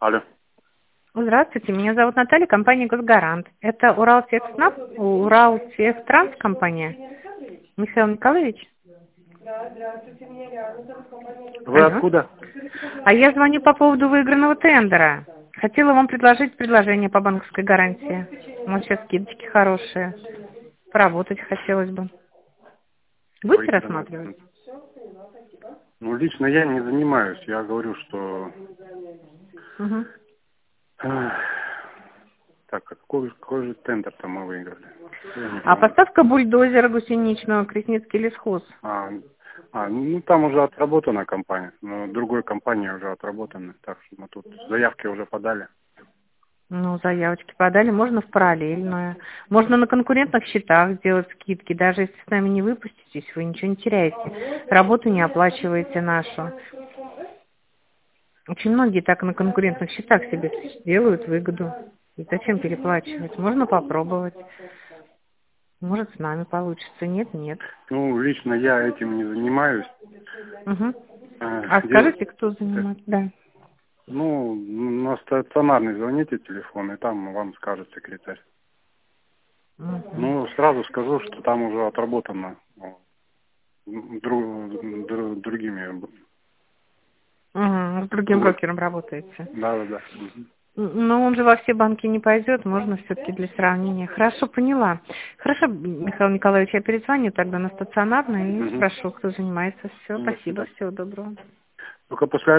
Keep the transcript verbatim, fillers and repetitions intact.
Алло. Здравствуйте, меня зовут Наталья, компания «Госгарант». Это Уралтехснаб, Уралтехтранс компания. Михаил Николаевич? Вы Алло. откуда? А я звоню по поводу выигранного тендера. Хотела вам предложить предложение по банковской гарантии. У нас сейчас скидочки хорошие. Поработать хотелось бы. Будете Выигранный рассматривать? тендер. Ну, лично я не занимаюсь. Я говорю, что... Угу. Ах, Так, а какой, какой же тендер-то мы выиграли? Я не А помню. поставка бульдозера гусеничного, Кресницкий лесхоз. А, а, ну там уже отработана компания. Но другой компании уже отработаны. Так что мы тут заявки уже подали. Ну, заявочки подали, можно в параллельную. Можно на конкурентных счетах сделать скидки. Даже если с нами не выпуститесь, вы ничего не теряете. Работу не оплачиваете нашу. Очень многие так на конкурентных счетах себе делают выгоду. И зачем переплачивать? Можно попробовать. Может, с нами получится. Нет, нет. Ну, лично я этим не занимаюсь. Угу. А, А дело- скажите, кто занимается? Да. Ну, на стационарный звоните телефон, и там вам скажет секретарь. Угу. Ну, сразу скажу, что там уже отработано дру- дру- другими. Угу. С другим Вот. брокером работаете. Да, да, да. Но он же во все банки не пойдет, можно все-таки для сравнения. Хорошо, поняла. Хорошо, Михаил Николаевич, я перезвоню тогда на стационарный и Угу. спрошу, кто занимается. Все, До спасибо, свидания. всего доброго. Только после